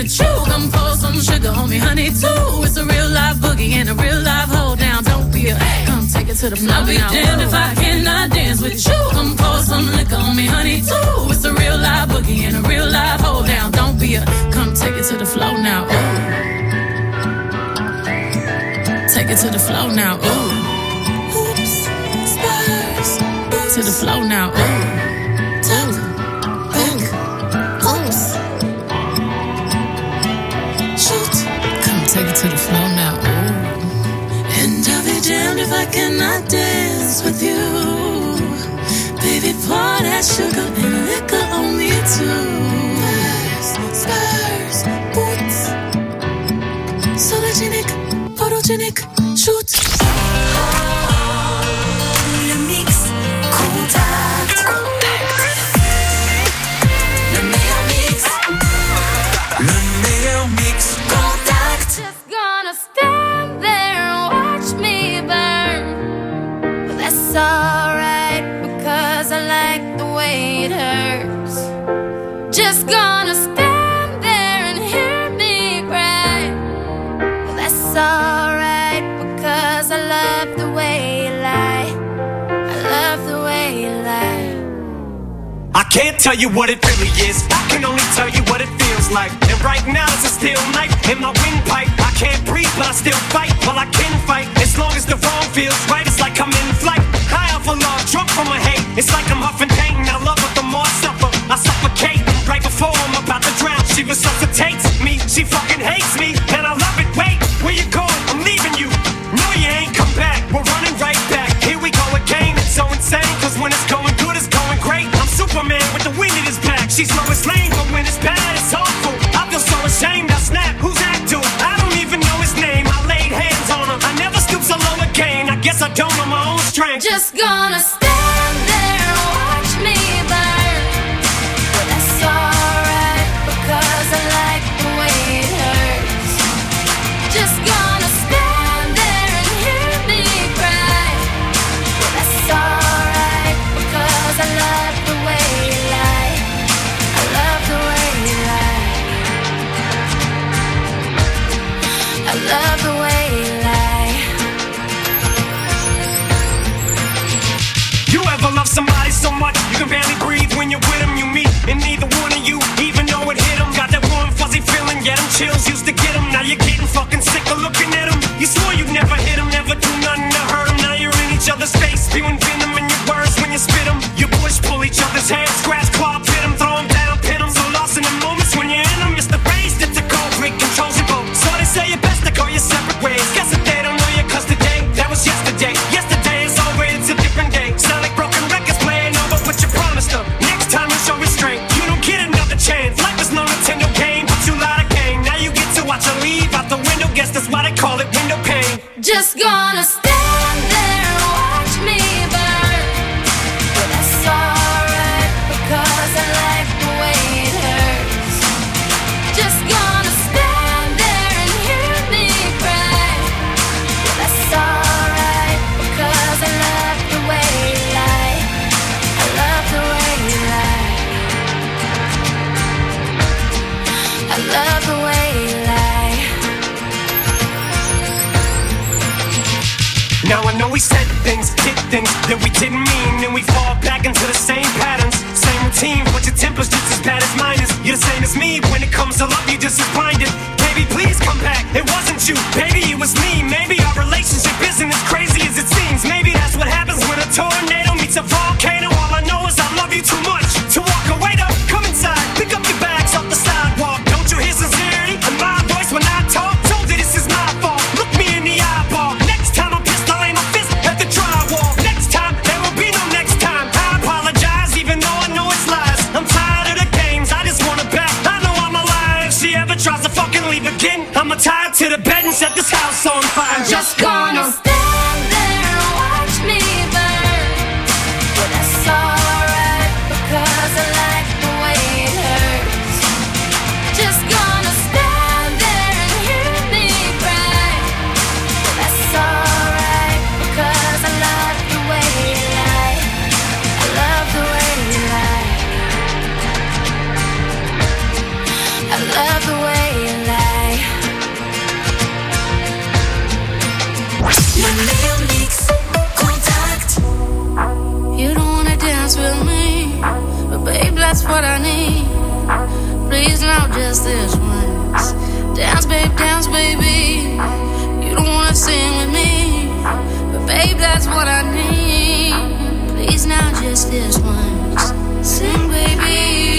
with you. Come pour some sugar on me, honey, too. It's a real live boogie and a real live hold down. Don't be a come take it to the floor. I'll be damned if I cannot dance with you. Come pour some liquor on me, honey, too. It's a real live boogie and a real live hold down. Don't be a come take it to the floor now. Ooh. Take it to the floor now. Ooh. Oops, spurs. To the floor now. Ooh. Talk. Take it to the floor now, ooh. And I'll be damned if I cannot dance with you. Baby, pour that sugar and liquor on me too. Spurs, boots. Sologenic, photogenic, shoot. Le mix, contact. Le meilleur mix. Le meilleur mix. Just gonna stand there and watch me burn. But that's alright because I like the way it hurts. Just gonna stand there and hear me cry. But that's alright because I love the way you lie. I love the way you lie. I can't tell you what it really is. I can only tell you what it feels like. And right now it's a steel knife in my windpipe. I can't breathe, but I still fight. Well, I can fight as long as the wrong feels right. It's like I'm in flight, high off of love, drunk from my hate. It's like I'm huffing pain. I love her, the more I suffer, I suffocate. Right before I'm about to drown, she resuscitates me. She fucking hates me, and I love it. Wait, where you going? I'm leaving you. No, you ain't come back. We're running right back. Here we go again. It's so insane, cause when it's going good, it's going great. I'm Superman with the wind in his back. She's Lois Lane, but when it's bad, it's awful. I feel so ashamed, I snap. Who's that dude? I don't even know his name. I laid hands on him. I never stoop so low again. I guess I don't know my own strength. Just gonna stand there and watch me burn. But that's alright because I like the way it hurts. Just gonna stand there and hear me cry. But that's alright because I love the way you lie. I love the way you lie. I love the way you lie. You ever love somebody so much you can barely breathe when you're with them? You meet, and neither one of you even know it hit them. Got that warm fuzzy feeling, yeah, them chills used to get them. Now you're getting fucking sick of looking at them. You swore you'd never hit them, never do nothing to hurt them. Now you're in each other's face, spewing venom in your words when you spit them. You push, pull each other's hair, scratch, claw, pit them, throw them down, pin them. So lost in the moments when you're in them. It's the race that's a cold break, controls your boat. So they say you're best to go your separate ways. Guess that they don't know you, cause today, that was yesterday. Yesterday is over, it's a different day. Sound like broken records playing over, but you promised them. Next time you show restraint, you don't get another chance. Life is no Nintendo game, but you lied again. Now you get to watch her leave out the window. Guess that's why they call it window pane. Just gonna stand there and watch me burn. But that's alright because I like the way it hurts. Just gonna stand there and hear me cry. But that's alright because I love the way you lie. I love the way you lie. I love the way you lie. Now I know we said things, did things that we didn't mean, and we fall back into the same patterns, same routine, but your temper's just as bad as mine is. You're the same as me, when it comes to love, you're just as blinded. Baby, please come back, it wasn't you, baby, it was me. Maybe our relationship isn't as crazy as it seems. Maybe that's what happens when a tornado meets a volcano. All I know is I love you too much to walk away. Though, come inside, pick up your bags off the sidewalk. Don't you hear sincerity in my voice when I talk? Told you this is my fault, look me in the eyeball. Next time I'm pissed, I'll aim my fist at the drywall. Next time, there will be no next time. I apologize, even though I know it's lies. I'm tired of the games, I just wanna bet. I know I'm alive. If she ever tries to fucking leave again, I'ma tie her to the bed and set this house on fire. Just gonna stand there and watch me burn. But that's alright because I like the way it hurts. Just gonna stand there and hear me cry. But that's alright because I love the way you lie. I love the way you lie. I love the way you just this once. Sing, baby.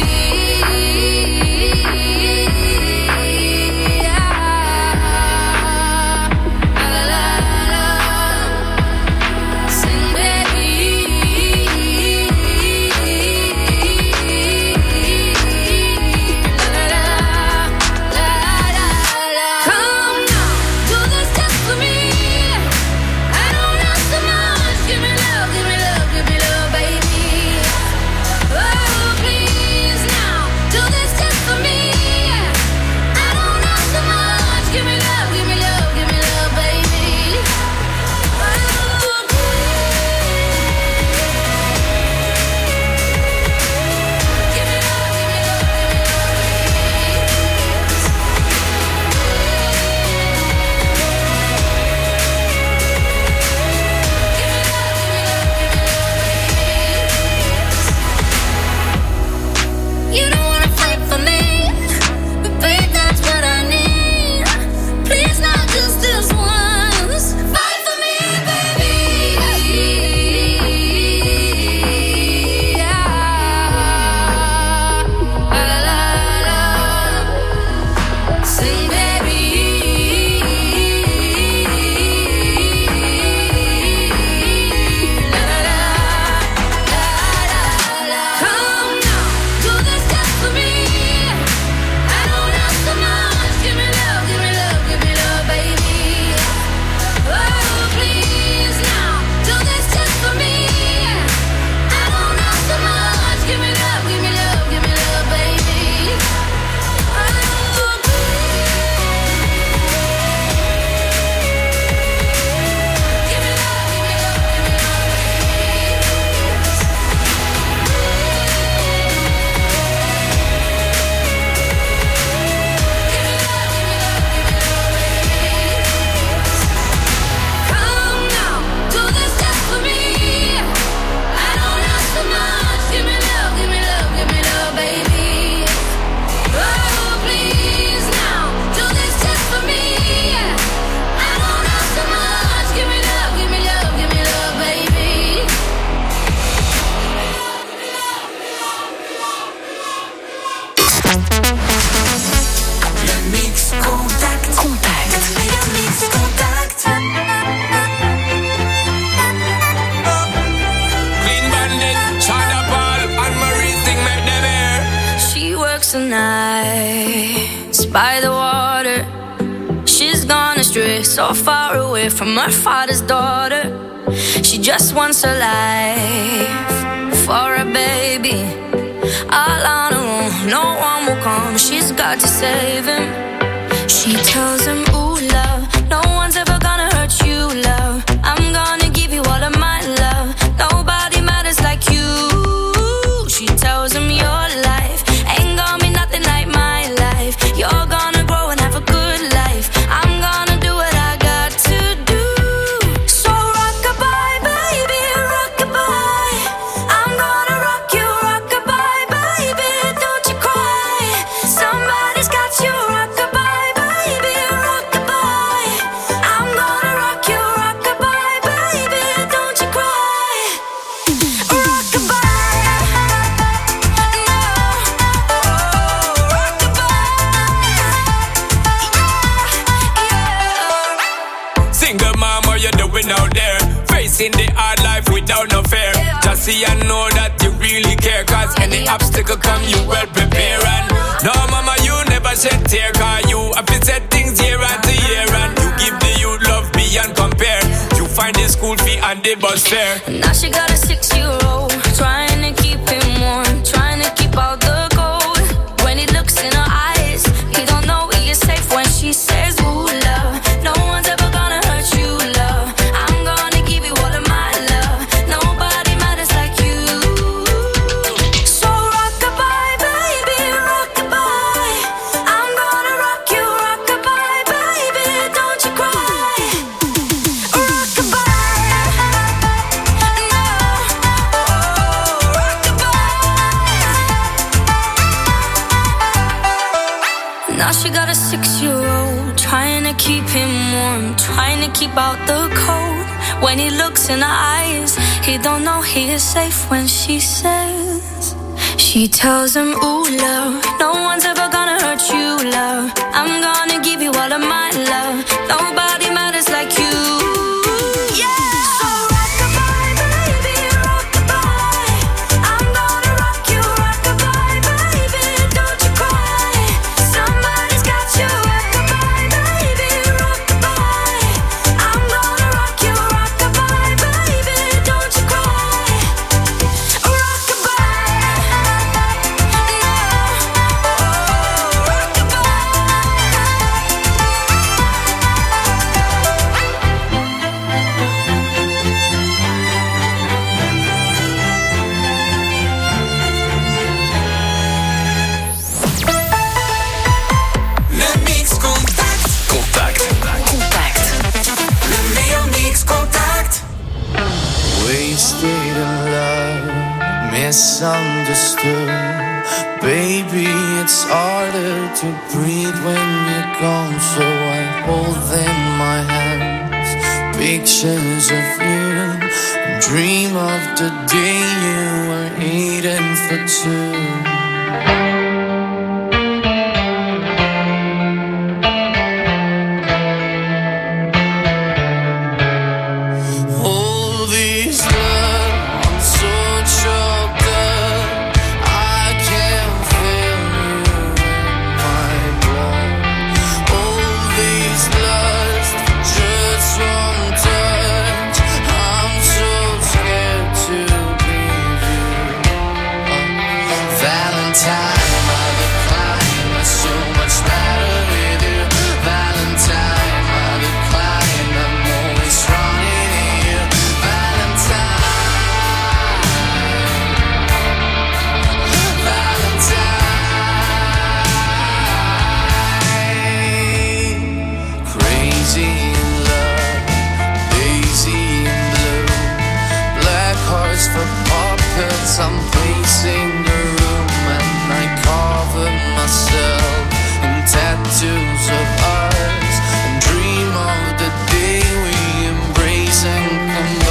So far away from her father's daughter. She just wants her life for a baby. All on her own, no one will come. She's got to save him. She tells him, ooh, love, no one's ever gonna hurt you, love. I'm gonna give you all of my love. Nobody matters like you. She tells him your life ain't gonna be nothing like my life. You're gonna grow and have a good life. I'm gonna do what I got to do. So rock-a-bye, baby, rock-a-bye. I'm gonna rock you, rock-a-bye, baby. Don't you cry. Somebody's got you, rock-a-bye, baby, rock-a-bye. I'm gonna rock you, rock-a-bye, baby. Don't you cry. Rock-a-bye. Single mom, what you doing out there? Facing the hard life without no fear. Just see and know that you really care. Cause any obstacle come, you well prepare. And no mama, you never shed tear. Cause you have to set things year after year. And you give the youth love beyond compare. You find the school fee and the bus fare. Now she got a 6-year-old, trying to keep him warm, trying to keep out the cold. When he looks in her eyes, he don't know he is safe when she says, ooh, love, no one's ever gonna hurt you, love. I'm gonna give you all of my love. Nobody matters like you. So rock-a-bye, baby, rock-a-bye. I'm gonna rock you, rock-a-bye, baby. Don't you cry. Rock-a-bye. Now she got a 6-year-old, trying to keep him warm, trying to keep out the cold. when he looks in her eyes. He don't know he is safe when she says, she tells him, ooh, love, no one's ever gonna hurt you, love. I'm gonna give you all of my love. Nobody matters like you. Misunderstood, baby, it's harder to breathe when you're gone. So I hold in my hands pictures of you and dream of the day you were eating for two. I'm pacing the room and I cover myself in tattoos of ours and dream of the day we embrace and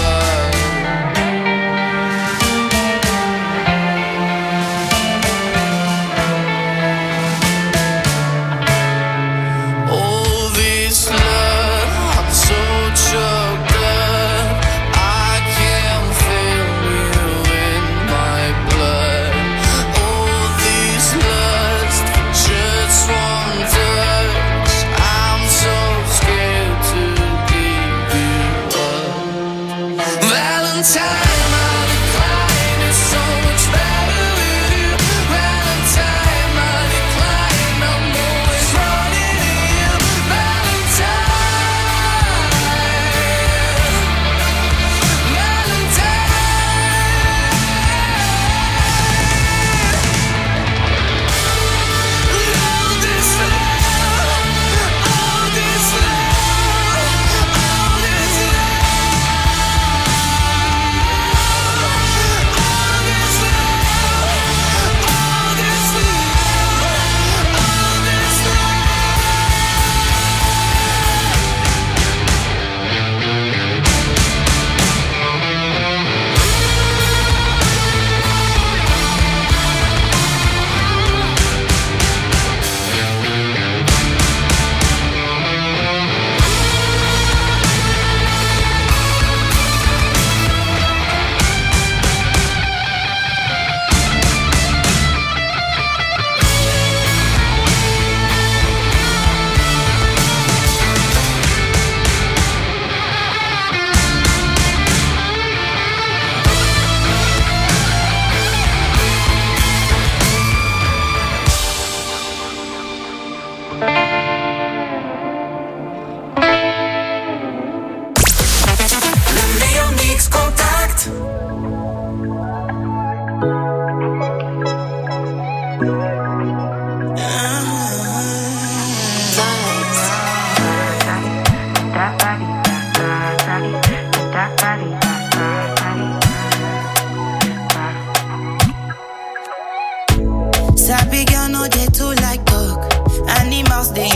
combine. All this love, I'm so choked up, I can't feel you in my blood. All this lust, just one touch, I'm so scared to give you up. Valentine, I decline, it's so much better with you. Valentine, I decline, I'm always running to you. Valentine, all this love, all this love, all this Sabi girl no dey too like talk. Animals dey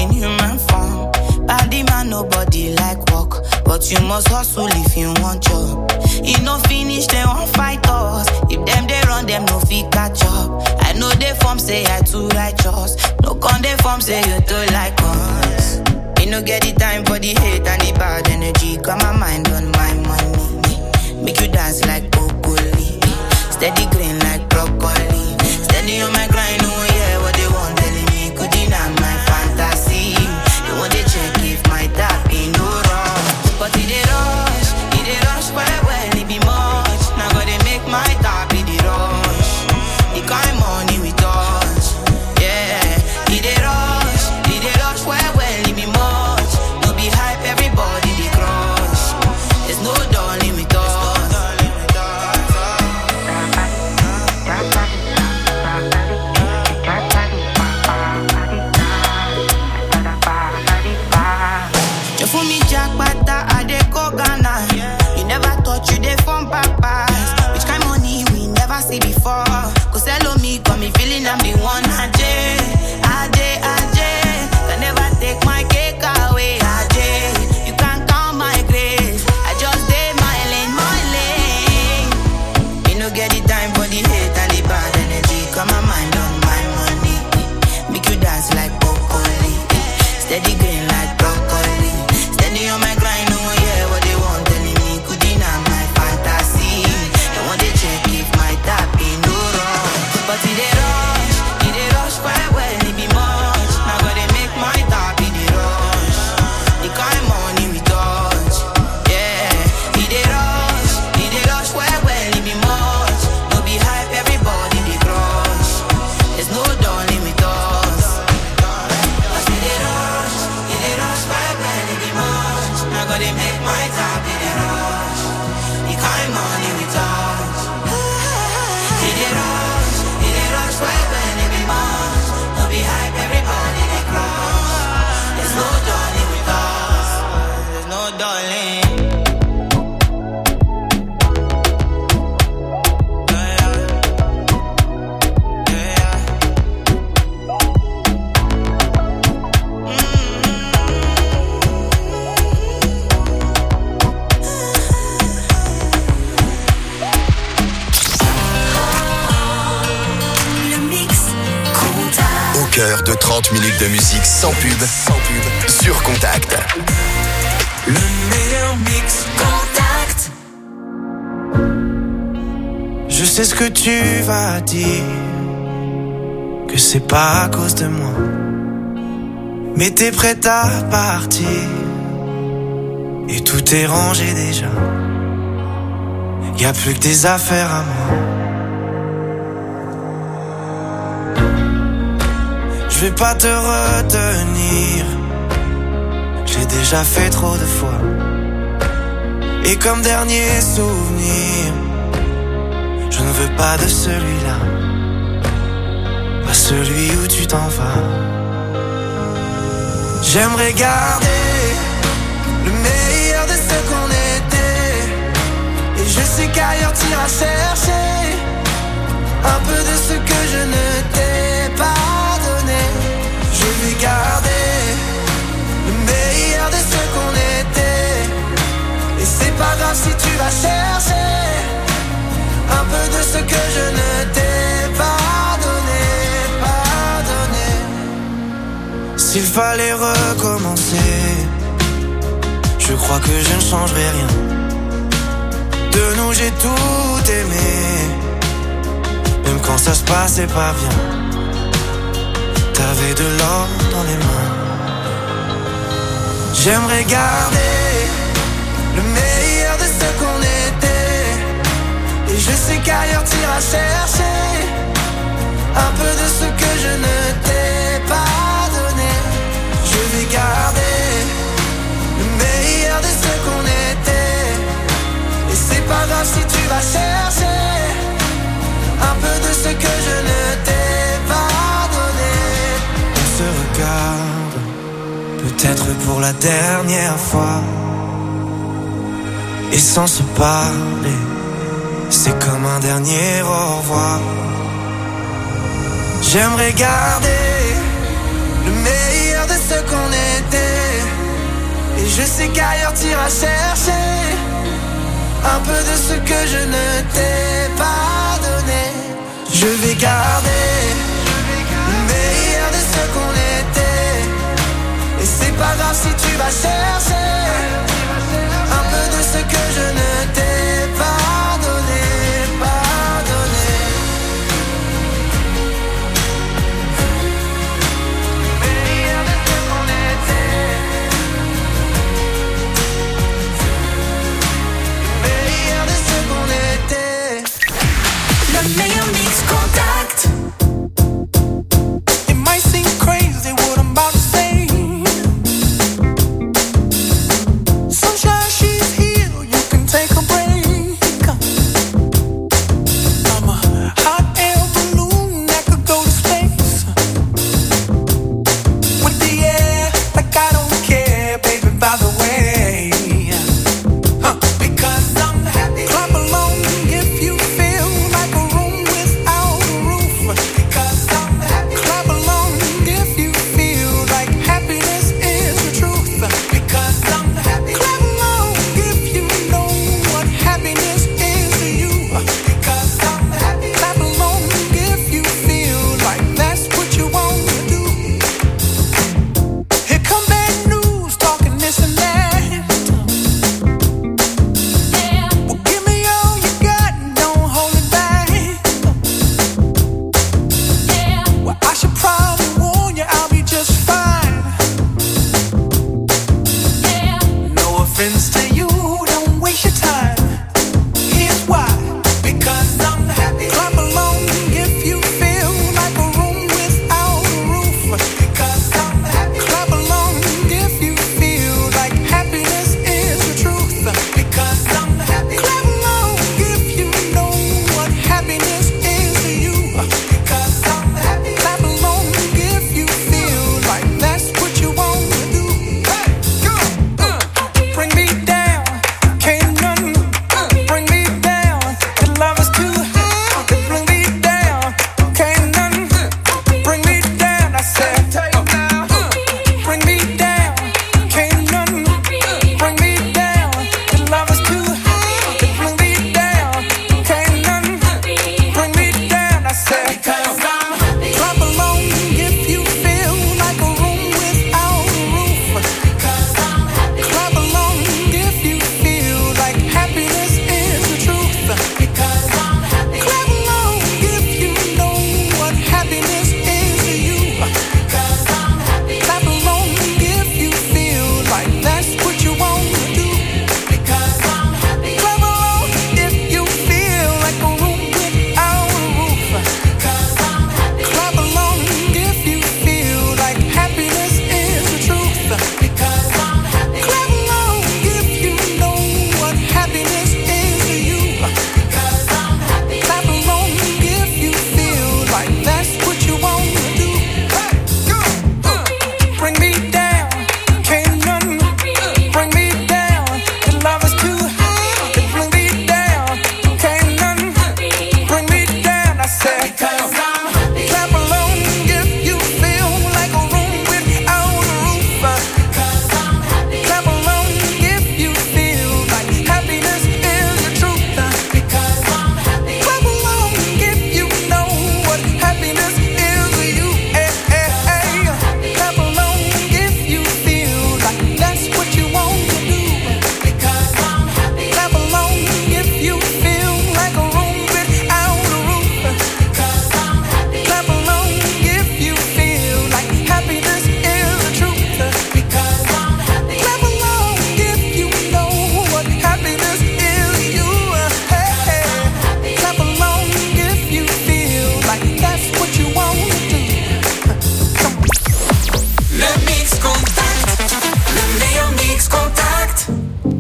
you must hustle if you want job. You no finish, they won't fight us. If them they run, them no fit catch up. I know they form say I too righteous. No con they form say you too like us. You no get the time for the hate and the bad energy. Got my mind on my money. Make you dance like broccoli. Steady green like broccoli. Steady on my grind, oh yeah, what they want telling me. Could deny my fantasy. They want to check if my tap ain't no wrong. But it rush well, it be much. Now gotta make my tap in the rush. The kind money we touch, yeah. It rush well, it be much. No be hype, everybody they crush. There's no darling with us. You fool me jackpata, I dey go Ghana. You never thought you dey from papas. Which kind money we never see before. Cause hello me, got me feeling I'm the one. Ajay. Can never take my cake away. Ajay, you can't count my grace. I just did my lane. You no get the time for the hate and the bad energy. Got my mind on my money. Make you dance like broccoli. Steady green like broccoli. Steady on my grind, oh yeah, what they want telling me. Could deny my fantasy. They want to check if my tap ain't no wrong. But it rush quite well, it be much. Now gotta make my tap in the rush. The kind money we touch, yeah. It rush quite well, it be much. No be hype, everybody they crush. There's no darling with us. But it rush quite well, it be much. Now gotta make my tap in the rush. The kind money we touch. It rush quite well, it be much. No be hype, everybody they crush. There's no darling with us. There's no darling. Au cœur de 30 minutes de musique sans pub, sur Contact. Le meilleur mix. Contact. Je sais ce que tu vas dire, que c'est pas à cause de moi, mais t'es prête à partir et tout est rangé déjà. Y a plus que tes affaires à moi. Je vais pas te retenir, j'ai déjà fait trop de fois. Et comme dernier souvenir, je ne veux pas de celui-là, pas celui où tu t'en vas. J'aimerais garder le meilleur de ce qu'on était, et je sais qu'ailleurs t'iras chercher un peu de ce que je ne t'ai pas donné. Je vais garder le meilleur de ce qu'on était, et c'est pas grave si tu vas chercher un peu de ce que je ne t'ai pas donné. S'il fallait recommencer, je crois que je ne changerai rien. De nous j'ai tout aimé, même quand ça se passait pas bien. T'avais de l'or dans les mains. J'aimerais garder le meilleur de ce qu'on était, et je sais qu'ailleurs t'iras chercher un peu de ce que je ne t'ai pas donné. Je vais garder le meilleur de ce qu'on était, et c'est pas grave si tu vas chercher un peu de ce que je ne t'ai pas donné. On se regarde, peut-être pour la dernière fois, et sans se parler, c'est comme un dernier au revoir. J'aimerais garder le meilleur de ce qu'on était, et je sais qu'ailleurs t'iras chercher un peu de ce que je ne t'ai pas donné. Je vais garder le meilleur de ce qu'on était. Et c'est pas grave si tu vas chercher un peu de ce que je ne t'ai pas donné, pas donné. Le meilleur de ce qu'on était. Le meilleur de ce qu'on était. Le meilleur mix contact. It might seem crazy what I'm about to say. Sunshine, she's here, you can take a break. I'm a hot air balloon that could go to space. With the air, like I don't care, baby, by the way. Because I'm happy. Clap along if you feel like a room without a roof. Because I'm happy. Clap along if you feel like happiness is the truth. Because I'm happy. Clap along if you know what happiness is to you. Because I'm happy. Clap along if you feel like that's what you want to do. Here come bad news, talking this and that. Well, give me all you got and don't hold it back. Well, I should probably warn you, I'll be just fine. No offense to you, don't waste your time. Here's why. Because I'm happy. Clap along if you feel like a room without a roof. Because I'm happy. Clap along if you feel like happiness is the truth. Because I'm happy. Clap along if you know what happiness is to you. Because I'm happy. Clap along if you feel like that's what you want to do. Hey, go! Bring me down, can't none bring me down. The love is too high. Bring me down, can't none bring me down. I said, bring me down, can't none bring me down. The love is too high. Bring me down, can't none bring me down. I said, clap along if you feel like a room without a roof. Clap along if you feel like happiness is the truth. Clap along if you know what happiness is to you. Clap along if you feel like that's what you want to do. Clap along if you feel like a room without a roof. Clap along if you feel like happiness is the truth. Clap along if you know what happiness is to you. Clap along if you feel like that's what you want to do. Bring me down, can't none bring me down. The love is too high. Bring me down, can't none bring me down. I said, clap along if you feel like a room without a roof. Clap along if you feel like happiness is the truth. Clap along if you know what happiness is to you. Clap along if you feel like that's what you want to do. Clap along if you feel like a room without a roof. Clap along if you feel like happiness is the truth. Clap along if you know what happiness is to you. Clap along if you feel like that's what you want to do. Le mix contact, le meilleur mix contact.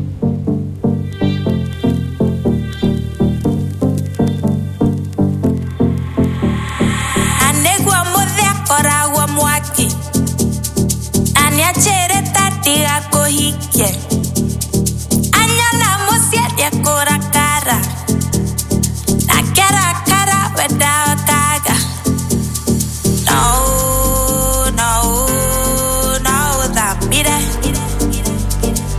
Anegwa modhe kora wa mwaki. Anya chere tatiga kohike. Anya na mosia dia kora kara. Na kara kara without kaga. No, that be that.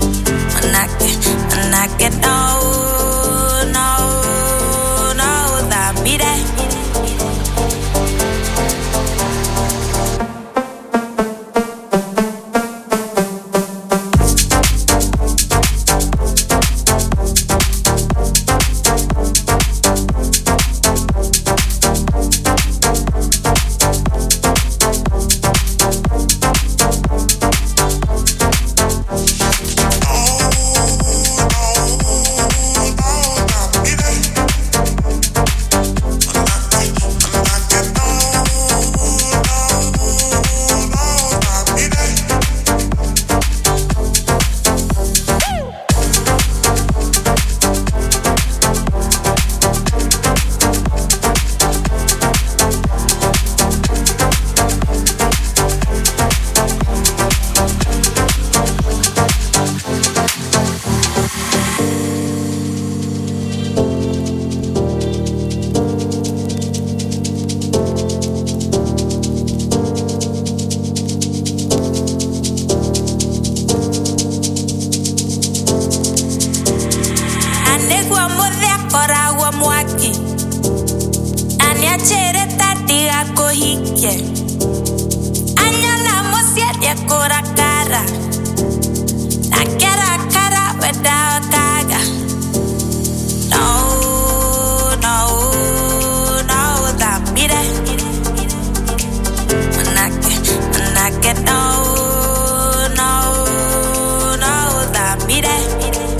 yeah. Anyala musiet kura cara. Na kera cara without kaga. No, that be there. When I get no, that be there.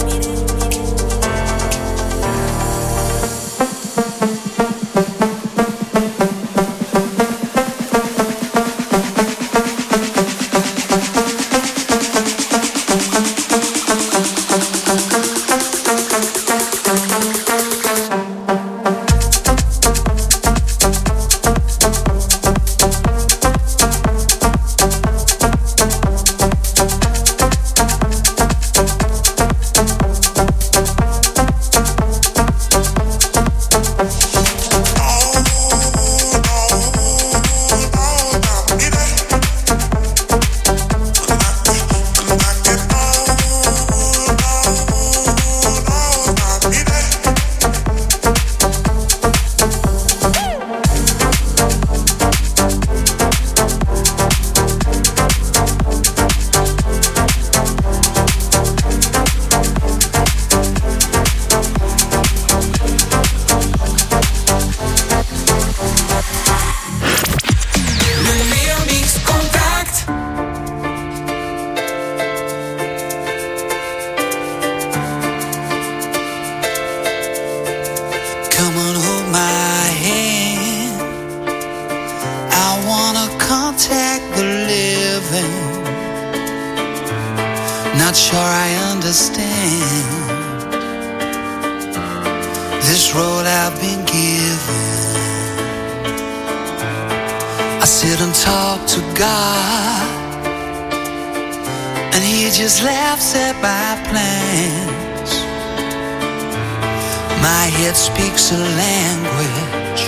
Speaks a language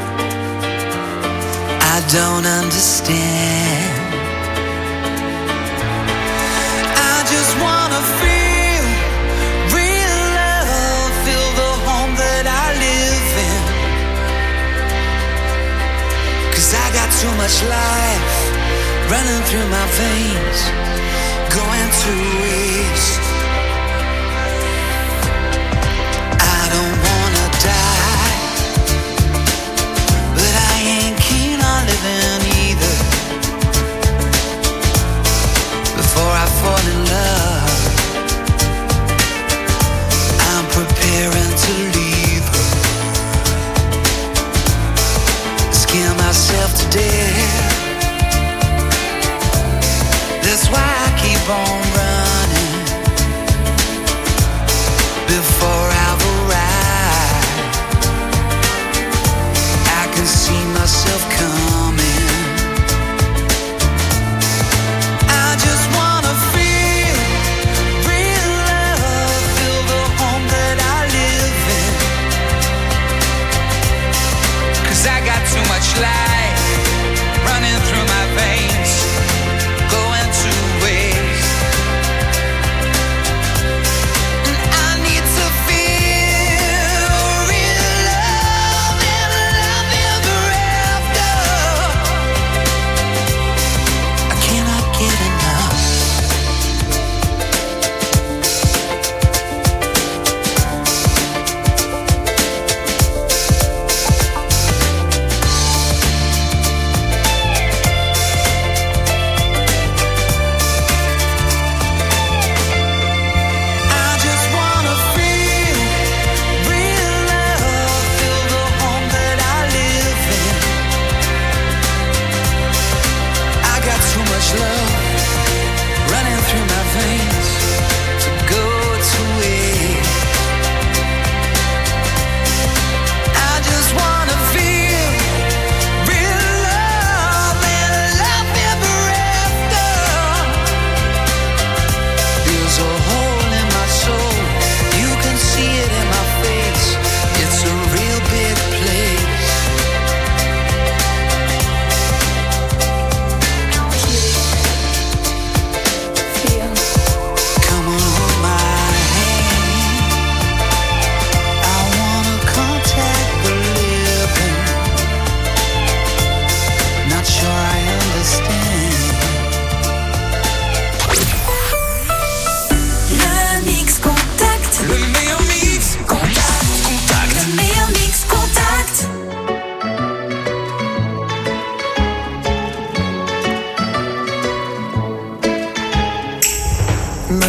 I don't understand. I just wanna feel real love, feel the home that I live in. 'Cause I got too much life running through my veins, going to waste. Either before I fall in love, I'm preparing to leave her, scare myself to death. That's why I keep on running before I've arrived. I can see myself coming. Life running through my veins, going to waste.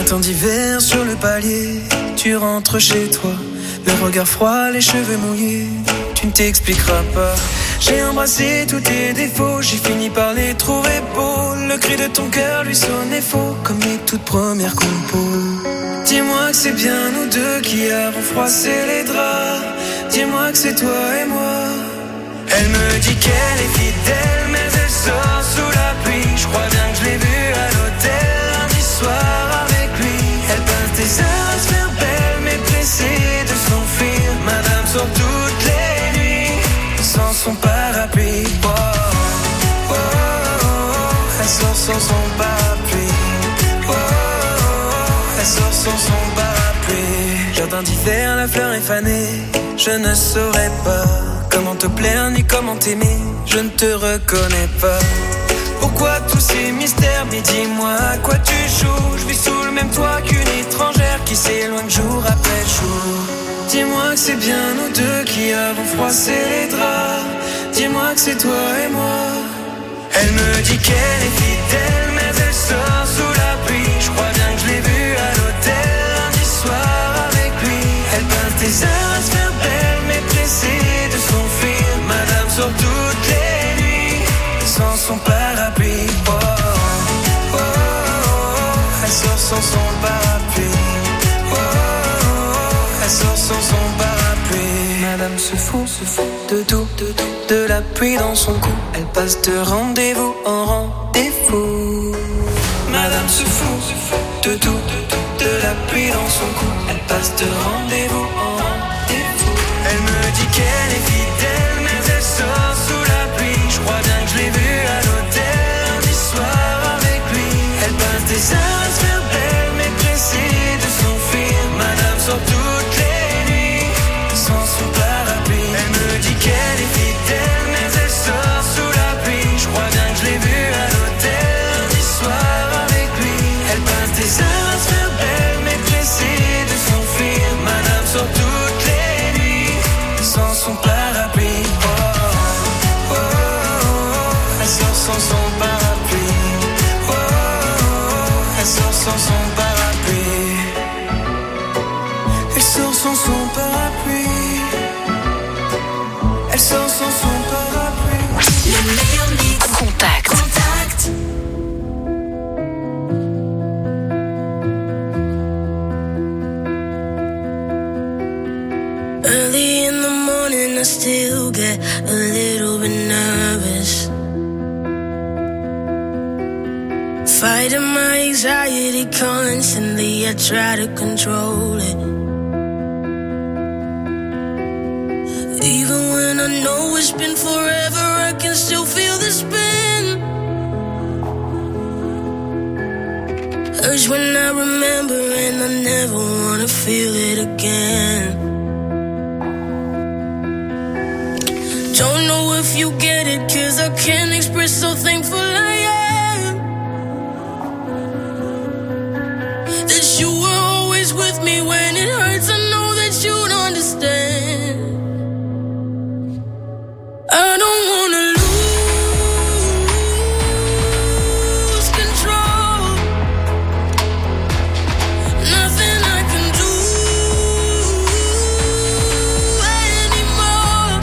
Matin d'hiver sur le palier, tu rentres chez toi, le regard froid, les cheveux mouillés, tu ne t'expliqueras pas. J'ai embrassé tous tes défauts, j'ai fini par les trouver beaux. Le cri de ton cœur lui sonnait faux, comme les toutes premières compos. Dis-moi que c'est bien nous deux qui avons froissé les draps. Dis-moi que c'est toi et moi. Elle me dit qu'elle est fidèle, mais elle sort sous la pluie. Je crois bien que je l'ai vue à l'hôtel lundi soir avec lui. Elle passe des heures à se faire belle, mais pressée de s'enfuir. Madame sort toutes les nuits sans son parapluie. Oh, oh, oh, oh. Elle sort sans son parapluie. Oh, oh, oh. Elle sort sans son parapluie. Jardin d'hiver, la fleur est fanée. Je ne saurais pas comment te plaire ni comment t'aimer. Je ne te reconnais pas. Pourquoi tous ces mystères? Mais dis-moi à quoi tu joues. Je vis sous le même toit qu'une étrangère qui s'éloigne jour après jour. Dis-moi que c'est bien nous deux qui avons froissé les draps. Dis-moi que c'est toi et moi. Elle me dit qu'elle est fidèle, mais elle sort sous la pluie. Je crois bien que je l'ai vue à l'hôtel lundi soir avec lui. Elle passe des heures à se faire belle, mais pressée de s'enfuir. Madame sort toutes les nuits sans son parapluie. Oh, oh, oh, oh. Elle sort sans son parapluie. Oh, oh, oh. Elle sort sans son parapluie. Madame se fout de tout, de la pluie dans son cou. Elle passe de rendez-vous en rendez-vous. Madame se fout de tout, de la pluie dans son cou. Elle passe de rendez-vous en rendez-vous. Elle me dit qu'elle est fidèle, mais elle sort sous la pluie. Je crois bien que je l'ai vue à l'hôtel lundi soir avec lui. Elle passe des heures à se faire belle, mais pressée de s'enfuir. Madame sort toutes les nuits sans son parapluie. Elle me dit qu'elle est fidèle, mais elle sort sous la pluie. Je crois bien que je l'ai vue à l'hôtel lundi soir avec lui. Elle passe des heures à se faire belle, mais pressée de s'enfuir. Madame sort toutes les nuits sans son parapluie. Oh, oh, oh, oh. Elle sort sans son parapluie. Oh, oh, oh. Elle sort sans son parapluie. Elle sort sans son parapluie. Elle sort sans son parapluie. Le meilleur mix. Contact. Early in the morning, I still get a little bit nervous. Fighting my anxiety constantly, I try to control it. Even when I know it's been forever, I can still feel the spin. Urge when I remember, and I never wanna feel it again. Don't know if you get it, 'cause I can't express how thankful I am that you were always with me when it hurts. I know that you'd understand. I don't wanna lose control. Nothing I can do anymore.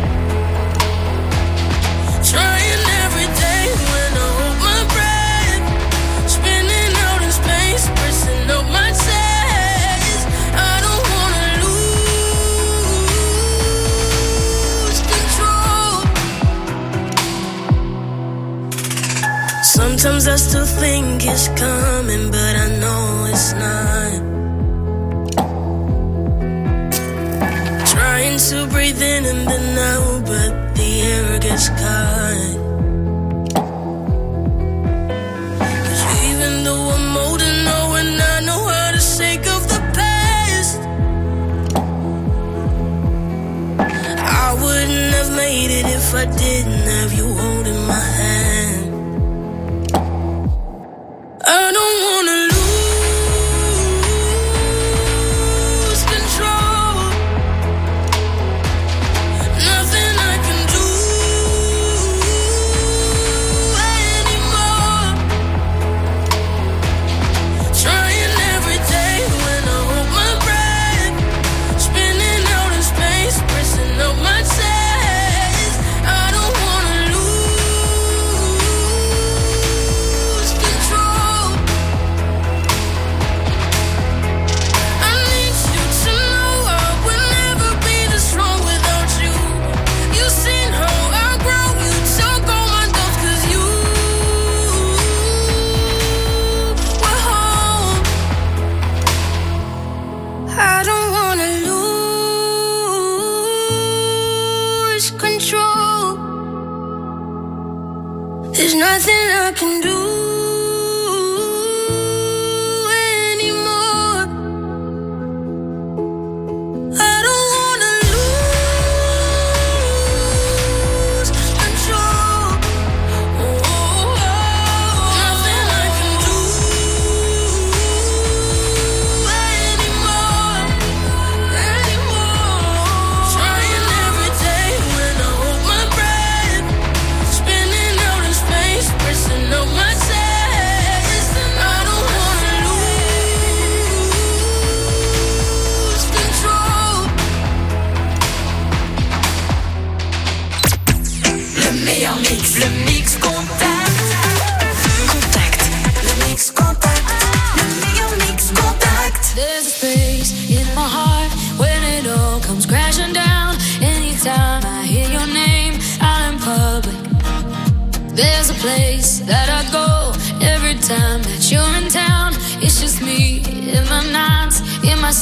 Trying every day when I hold my breath, spinning out in space, pressing up my chest. I don't wanna lose control. Sometimes I still think it's coming, but I know it's not. Trying to breathe in and then out, but the air gets caught. 'Cause even though I'm older now and I know how to shake off the past, I wouldn't have made it if I didn't have you holding my hand. I don't wanna lose control. Nothing I can do anymore. Trying every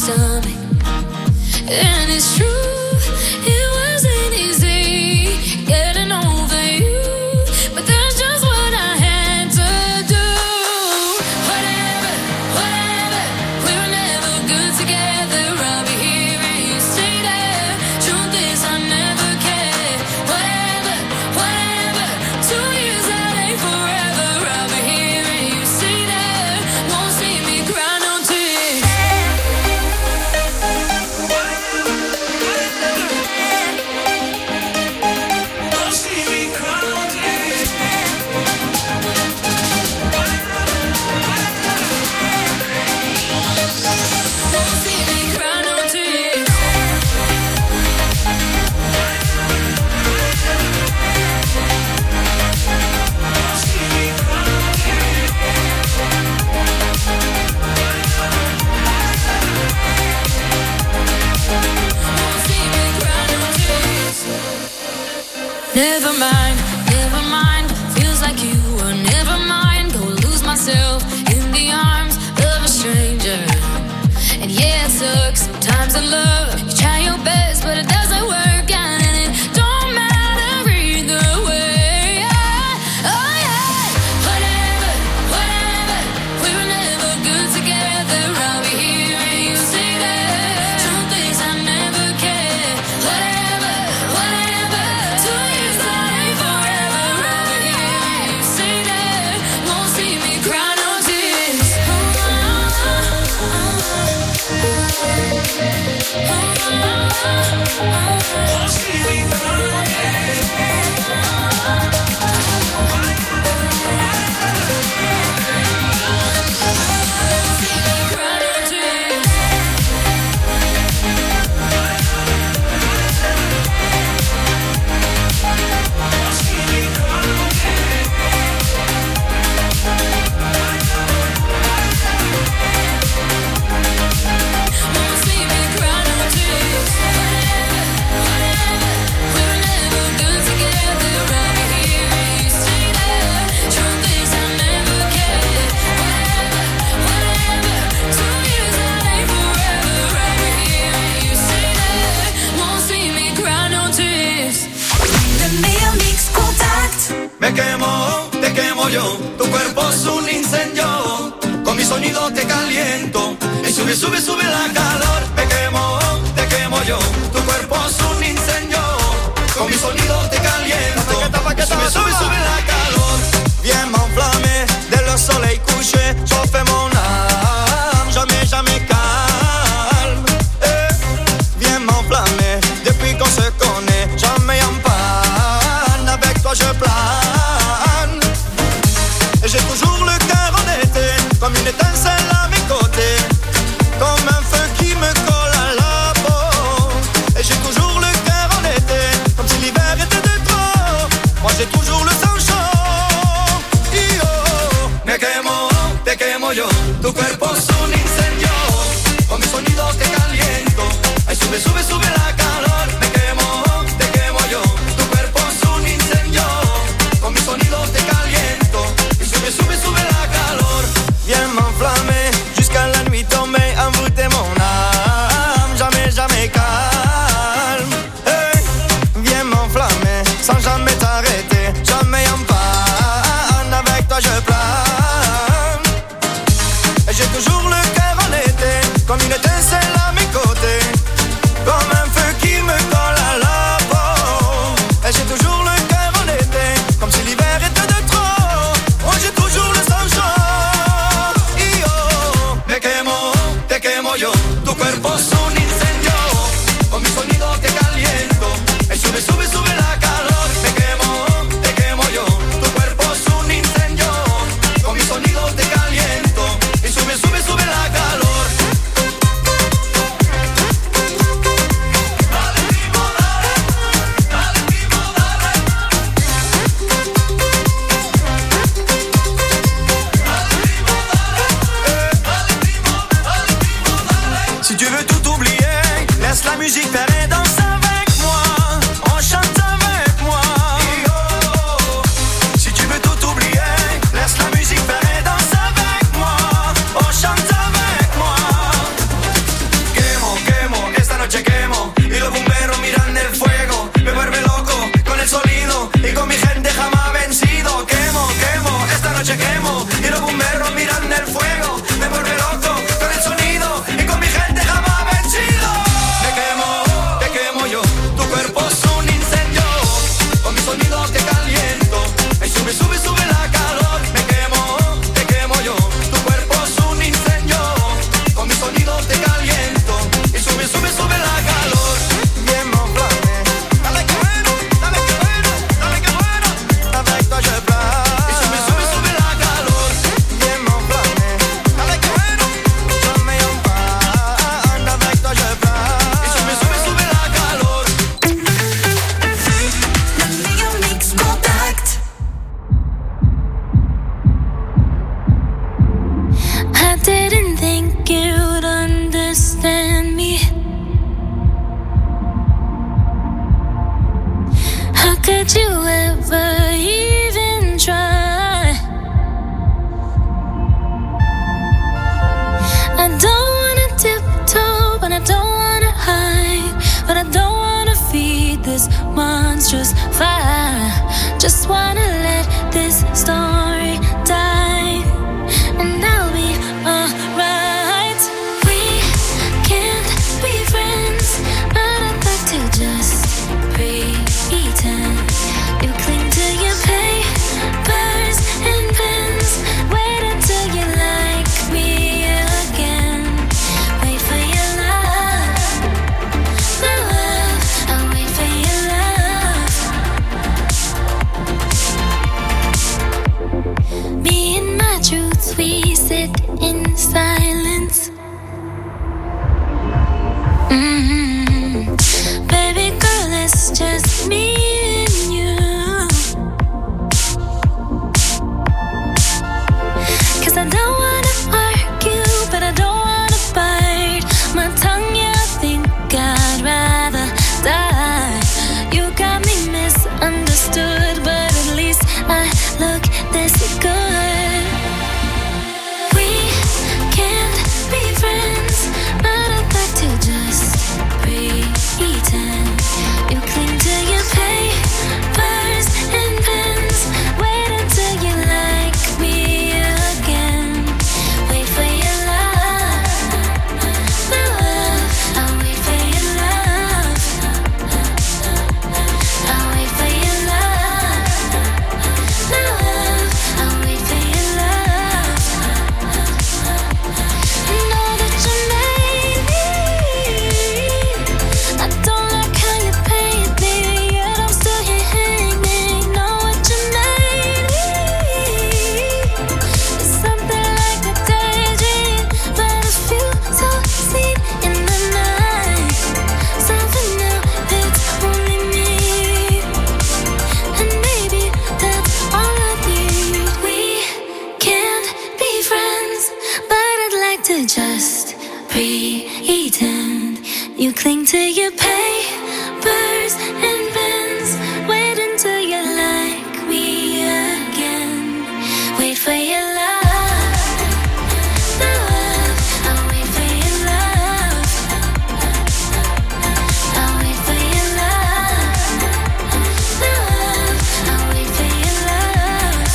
stomach. And it's true, it wasn't easy getting over you, but that's just what I had to do. Whatever, we were never good together. I'll be here and you stay there. Truth is I never cared. Whatever, 2 years that ain't forever. I'll be here and you stay there. Won't see me cry no tears. Never mind, feels like you were never mind. Go lose myself in the arms of a stranger. And yeah, it sucks sometimes in love. You try your best, but it doesn't work out, and it don't matter either way. Oh yeah, whatever, we were never good together. I'll be here and you stay there. Truth is I never cared. Whatever, 2 years that ain't forever. I'll be here and you stay there. Won't see me cry no tears. Me quemo, te quemo yo, tu cuerpo es un incendio, con mi sonido te caliento, y sube, sube, sube la calor. Me quemo, te quemo yo, tu cuerpo es un incendio, con mi sonido te caliento, sube, sube, sube la calor. Viens m'enflammer, dès le soleil couché, chauffer mon âme, jamais, jamais calme. Viens m'enflammer, depuis qu'on se connaît, jamais en panne, avec toi je plane. Et j'ai toujours le cœur en été, comme une étincelle à mes côtés, comme un feu qui me colle à la peau. Et j'ai toujours le cœur en été, comme si l'hiver était de trop. Moi j'ai toujours le sang chaud. Me quemo yo, tu cuerpo es un incendio, con mi sonido te caliento. Ay, sube, sube, sube la calor. Me quemo, te quemo yo, tu cuerpo es un incendio, con mi sonido te caliento. Y sube, sube, sube la calor. Viens m'enflammer, jusqu'à la nuit tombée, envoûter mon âme, jamais, jamais calme. Hey, viens m'enflammer, sans jamais t'arrêter, jamais en panne, avec toi je plane. Et j'ai toujours le cœur en été, comme une étincelle à mes côtés, comme un feu I didn't think you'd understand me. How could you ever even try? I don't wanna tiptoe, but I don't wanna hide, but I don't wanna feed this monstrous fire. Just wanna let this story die, and I'll be alright. We can't be friends, but I'd like to just pretend. You cling to your papers and pens. Wait until you like me again. Wait for your love, my love. I'll wait for your love. Me and my truth, we sit in silence. Baby girl, it's just me and you. 'Cause I don't wanna argue, but I don't wanna bite my tongue. Yeah, I think I'd rather die. You got me misunderstood, but at least I look this good. We can't be friends, but I'd like to just pretend. You cling to your papers and pens. Wait until you like me again. Wait for your love, my love. I'll wait for your love. I'll wait for your love, my love. I'll wait for your love. I know that you made me. I don't like how you paint me, yet I'm still here hanging. Know what you made me. It's something like a daydream, but it feels so seen in the night. Something new, it's only me, and maybe that's all I need. We can't be friends, but I'd like to just pretend. You cling to your papers and pens. Wait until you like me again. Wait for your love, my love. I'll wait for your love. I'll wait for your love, my love. I'll wait for your love.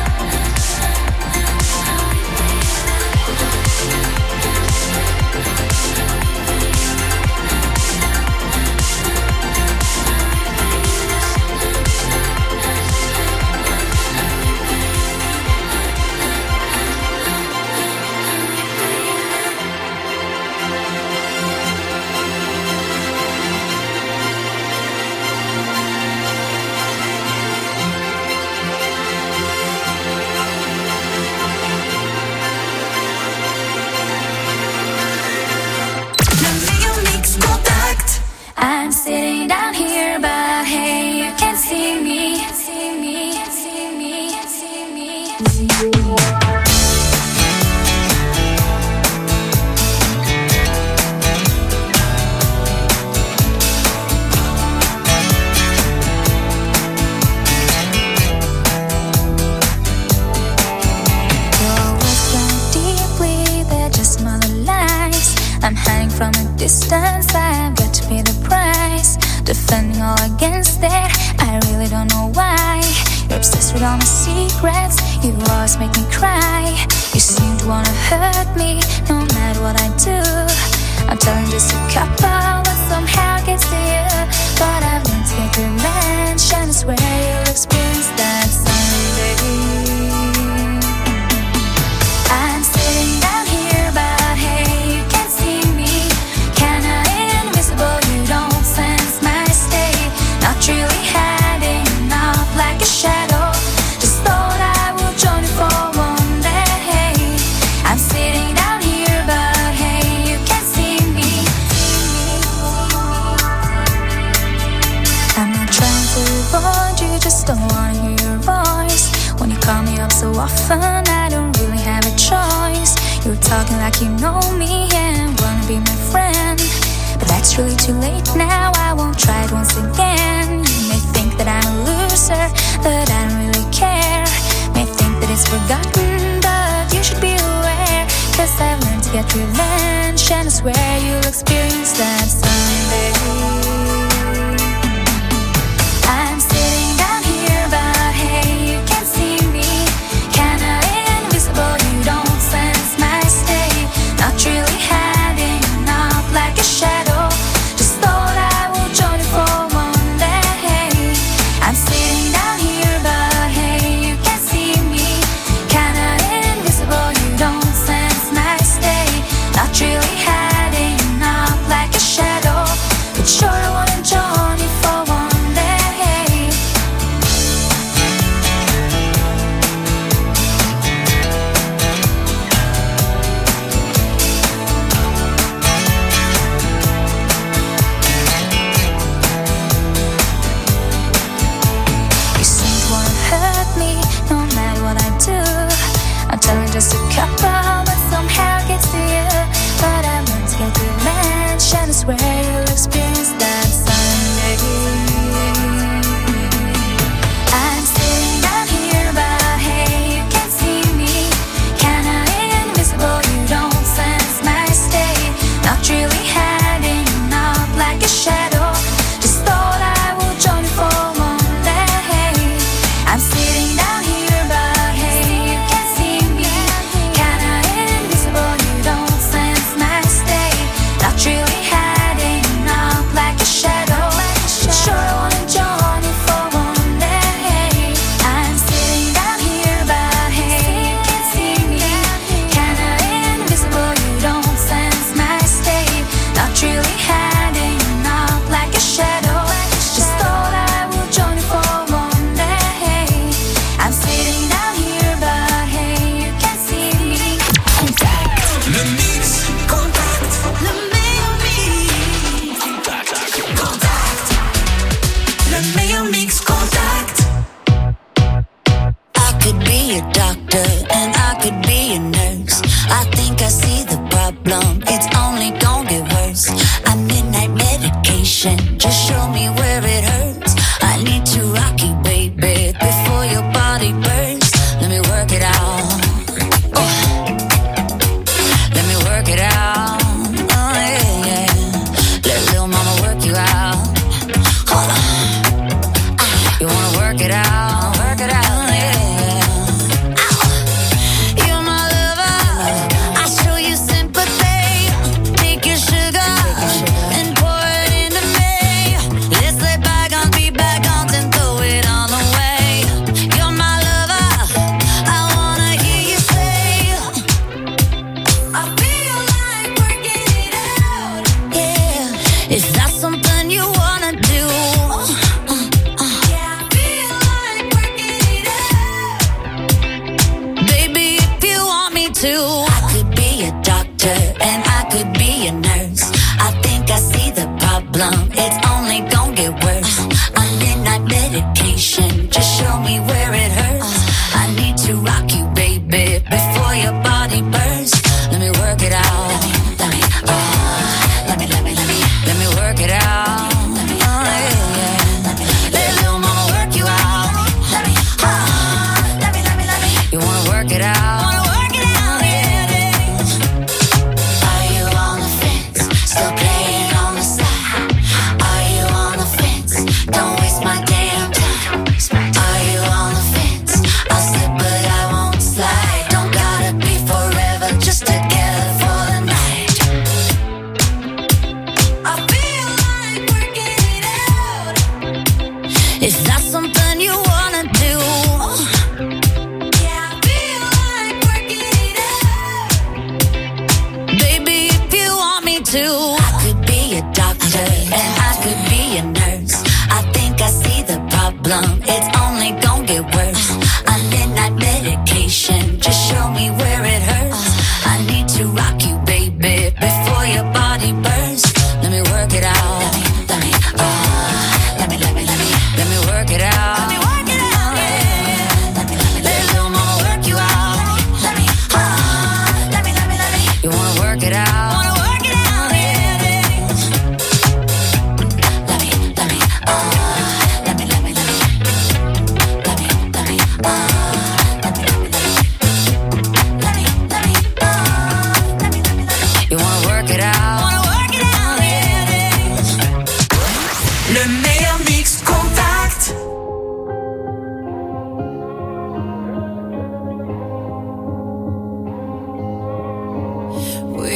I'm sitting down here, but hey, you can't see me. See me, see me, see me, see me. I'm hiding from a distance, I've got to pay the price. Defending all against it, I really don't know why. You're obsessed with all my secrets, you always make me cry. You seem to wanna hurt me, no matter what I do. I'm telling just a couple, but somehow gets to you. But I've learned to get revenge, and I swear you'll experience that someday. I'm sitting down here, but hey, you can't see me. Kinda invisible, you don't sense my state. Not really hiding up like a shadow. Just thought I would join you for one day. talking like you know me and wanna be my friend. But that's really too late now, I won't try it once again. You may think that I'm a loser, that I don't really care. May think that it's forgotten, but you should be aware. Cause I've learned to get revenge, and I swear you'll experience that someday. I'm sitting down here, but hey, you can't see me. Kinda invisible, you don't sense my state. Not really hiding, not like a shadow. Just thought I would join you for one day. I'm sitting down here, but hey, you can't see me. Kinda invisible, you don't sense my state. Not really hiding, not like a shadow. But sure I wanna join you for one day. You seem to wanna hurt me, no matter what I do. I'm telling just a couple, but somehow it gets to you. But I've learned to get revenge, and I swear you'll experience that someday. I'm sitting down here, but hey, you can't see me. Kinda invisible, you don't sense my state. Not really hiding, not like a shadow. Just thought I would join you for one day. I'm sitting down here, but hey, you can't see me. Kinda invisible, you don't sense my state. Not really hiding, not like a shadow. Sure I wanna join you for one day. I'm sitting down here, but hey, you can't see me. Kinda invisible, you don't sense my state. Not really hiding, not like a shadow. Just thought I would join you for one day. I'm sitting down here, but hey, you can't see me. Le mix contact. Le meilleur mix contact. Le meilleur mix contact. I could be a doctor and I could be a nurse. I think I see the problem, it's only gonna get worse. I'm midnight medication, just show me where it hurts. I need to rock you, baby, before your body burns. Let me work it out. Let me work it out. Oh yeah, yeah. Let little mama work you out. Hold on. You wanna work it out? Work it out, yeah. You're my lover. I show you sympathy. Take your sugar and pour it into me. Let's let bygones be bygones and throw it all away. You're my lover. I wanna hear you say, I feel like working it out. Yeah, is that something you wanna do? Yeah, I feel like working it out. Baby, if you want me to, I could be a doctor and I could be a nurse. I think I see the problem, it's only gonna get worse. I'm midnight medication, just show me where it hurts. I need to rock you, baby, before your body bursts. Let me work it out. Let me work it out. Oh, yeah, yeah. Let little mama work you out. You wanna work it out? Yeah. Are you on the fence? Still playing on the side? Are you on the fence? Don't waste my damn time. Are you on the fence? I'll slip but I won't slide. Don't gotta be forever, just together for the night. I feel like working it out. Is that something you wanna do? Yeah, I feel like working it out. Baby, if you want me to, I could be a doctor and I could be a nurse. I think I see the problem, it's only gonna get worse. I'm midnight medication, just show me where it hurts. I need to rock you, baby, before your body bursts. Let me work it out. Let me work it out. Let little mama work you out.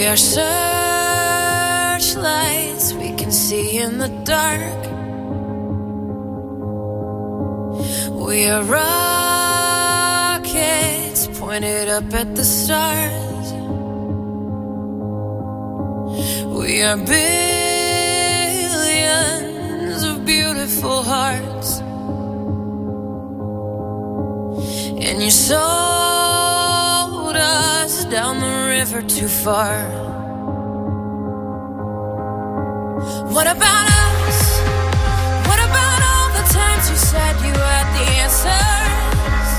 We are searchlights we can see in the dark. We are rockets pointed up at the stars. We are billions of beautiful hearts. And you sold us down the river too far. What about us? What about all the times you said you had the answers?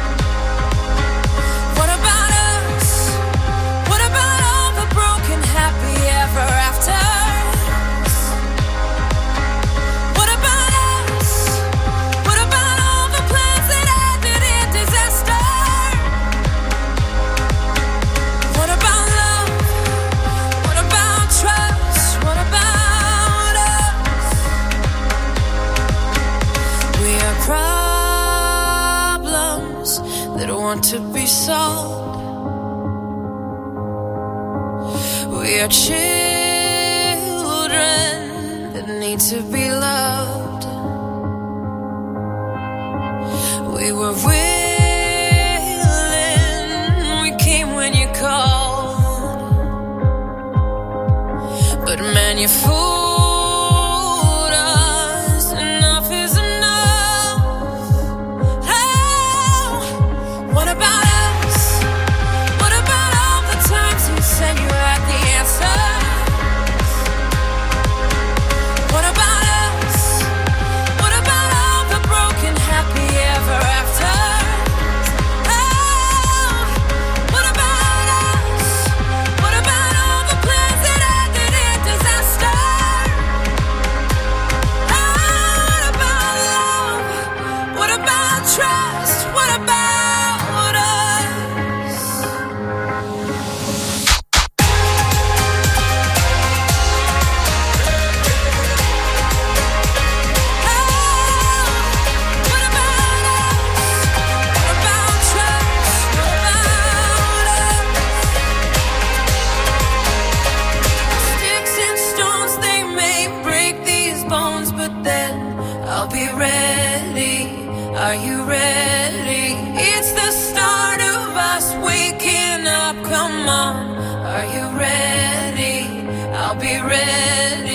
What about us? What about all the broken happy ever afters? What about us? What about all the plans that ended in disaster? What about love? What about trust? What about us? We are problems that want to be solved. We are children that need to be loved. We were willing, we came when you called. But man, you fooled us. Enough is enough. Oh, what about us? What about all the times you said you had the answers? What about us? What about all the broken happy ever afters? Oh, what about us? What about all the plans that ended in disaster? Oh, what about love? What about trust? What about us? What about us? What about trust? What about us? Sticks and stones, they may break these bones, but then I'll be ready. Are you ready? It's the start of us waking up. Come on, are you ready? I'll be ready.